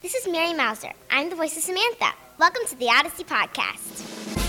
This is Mary Mauser. I'm the voice of Samantha. Welcome to the Odyssey Podcast.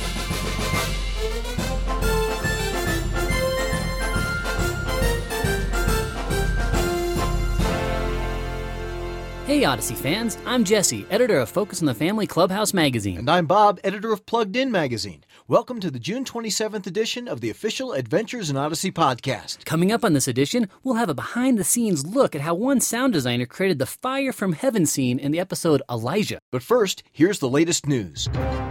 Hey Odyssey fans, I'm Jesse, editor of Focus on the Family Clubhouse magazine. And I'm Bob, editor of Plugged In magazine. Welcome to the June 27th edition of the official Adventures in Odyssey podcast. Coming up on this edition, we'll have a behind-the-scenes look at how one sound designer created the Fire from Heaven scene in the episode Elijah. But first, here's the latest news.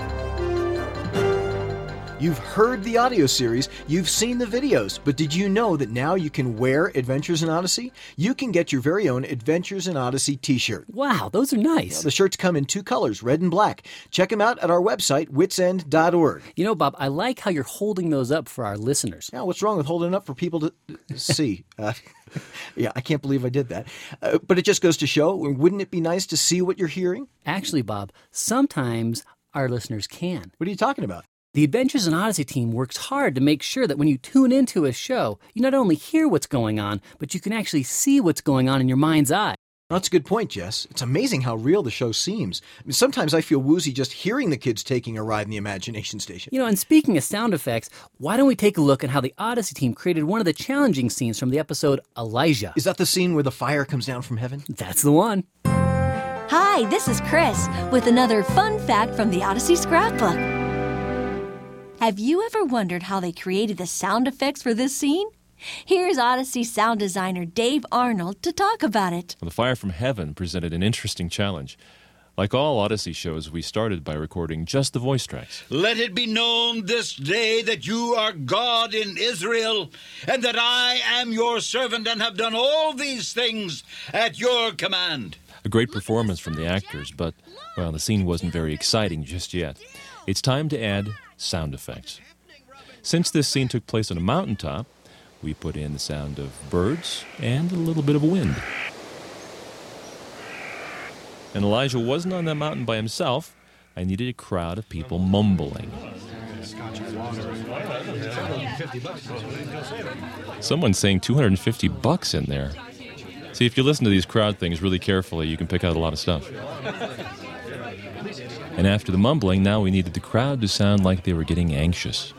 You've heard the audio series, you've seen the videos, but did you know that now you can wear Adventures in Odyssey? You can get your very own Adventures in Odyssey t-shirt. Wow, those are nice. The shirts come in two colors, red and black. Check them out at our website, witsend.org. You know, Bob, I like how you're holding those up for our listeners. Now, what's wrong with holding up for people to see? Yeah, I can't believe I did that. But it just goes to show, wouldn't it be nice to see what you're hearing? Actually, Bob, sometimes our listeners can. What are you talking about? The Adventures in Odyssey team works hard to make sure that when you tune into a show, you not only hear what's going on, but you can actually see what's going on in your mind's eye. That's a good point, Jess. It's amazing how real the show seems. I mean, sometimes I feel woozy just hearing the kids taking a ride in the imagination station. You know, and speaking of sound effects, why don't we take a look at how the Odyssey team created one of the challenging scenes from the episode Elijah? Is that the scene where the fire comes down from heaven? That's the one. Hi, this is Chris with another fun fact from the Odyssey scrapbook. Have you ever wondered how they created the sound effects for this scene? Here's Odyssey sound designer Dave Arnold to talk about it. The Fire from Heaven presented an interesting challenge. Like all Odyssey shows, we started by recording just the voice tracks. Let it be known this day that you are God in Israel, and that I am your servant and have done all these things at your command. A great performance from the actors, but, well, the scene wasn't very exciting just yet. It's time to add sound effects. Since this scene took place on a mountaintop, we put in the sound of birds and a little bit of wind. And Elijah wasn't on that mountain by himself. I needed a crowd of people mumbling. Someone's saying $250 in there. See, if you listen to these crowd things really carefully, you can pick out a lot of stuff. And after the mumbling, now we needed the crowd to sound like they were getting anxious.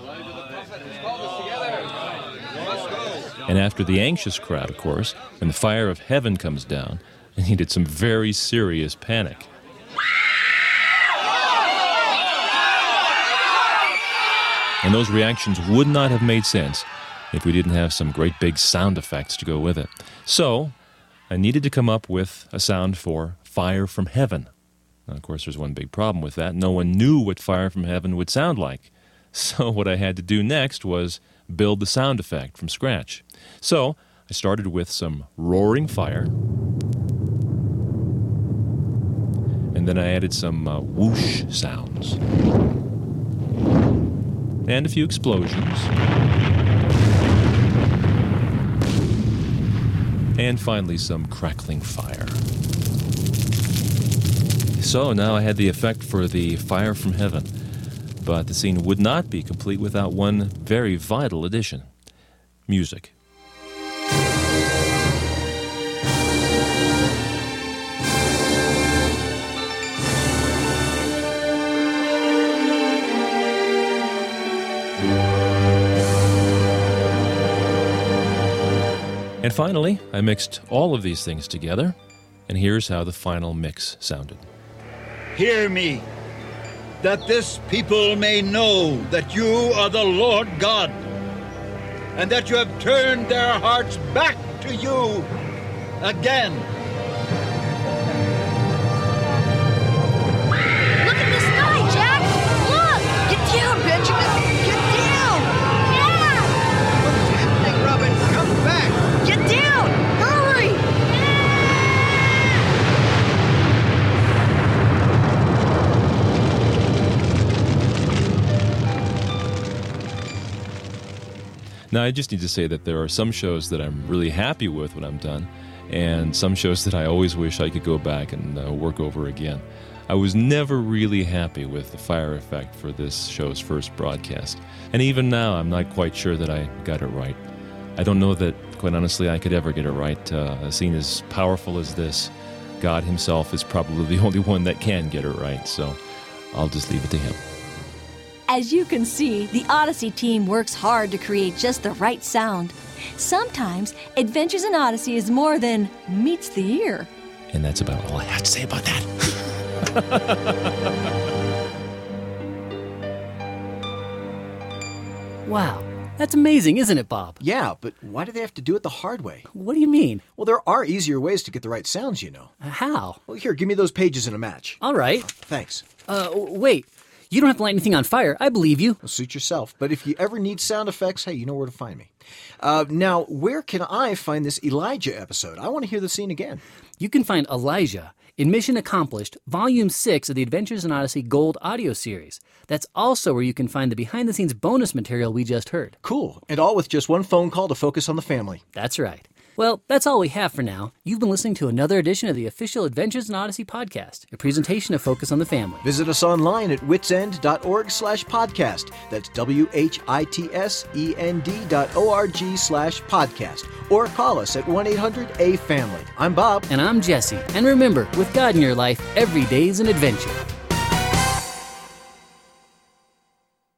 And after the anxious crowd, of course, when the fire of heaven comes down, I needed some very serious panic. And those reactions would not have made sense if we didn't have some great big sound effects to go with it. So, I needed to come up with a sound for Fire from Heaven. Now, of course, there's one big problem with that. No one knew what Fire from Heaven would sound like. So what I had to do next was build the sound effect from scratch. So I started with some roaring fire. And then I added some whoosh sounds. And a few explosions. And finally some crackling fire. So now I had the effect for the Fire from Heaven, but the scene would not be complete without one very vital addition: music. And finally, I mixed all of these things together, and here's how the final mix sounded. Hear me, that this people may know that you are the Lord God, and that you have turned their hearts back to you again. Look at the sky, Jack! Look! Get down, Benjamin! Get down! Yeah! What's happening, Robin? Come back! Get down! Hurry! Now, I just need to say that there are some shows that I'm really happy with when I'm done, and some shows that I always wish I could go back and work over again. I was never really happy with the fire effect for this show's first broadcast, and even now I'm not quite sure that I got it right. I don't know that, quite honestly, I could ever get it right. A scene as powerful as this God himself is probably the only one that can get it right, so I'll just leave it to him. As you can see, the Odyssey team works hard to create just the right sound. Sometimes Adventures in Odyssey is more than meets the ear. And that's about all I have to say about that. Wow, that's amazing, isn't it, Bob? Yeah, but why do they have to do it the hard way? What do you mean? Well, there are easier ways to get the right sounds, you know. How? Well, here, give me those pages in a match. All right. Thanks. Wait. You don't have to light anything on fire. I believe you. Well, suit yourself. But if you ever need sound effects, hey, you know where to find me. Now, where can I find this Elijah episode? I want to hear the scene again. You can find Elijah in Mission Accomplished, Volume 6 of the Adventures in Odyssey Gold audio series. That's also where you can find the behind-the-scenes bonus material we just heard. Cool. And all with just one phone call to focus on the family. That's right. Well, that's all we have for now. You've been listening to another edition of the official Adventures in Odyssey podcast, a presentation of Focus on the Family. Visit us online at witsend.org/podcast. That's WHITSEND.org/podcast. Or call us at 1-800-A-FAMILY. I'm Bob. And I'm Jesse. And remember, with God in your life, every day's an adventure.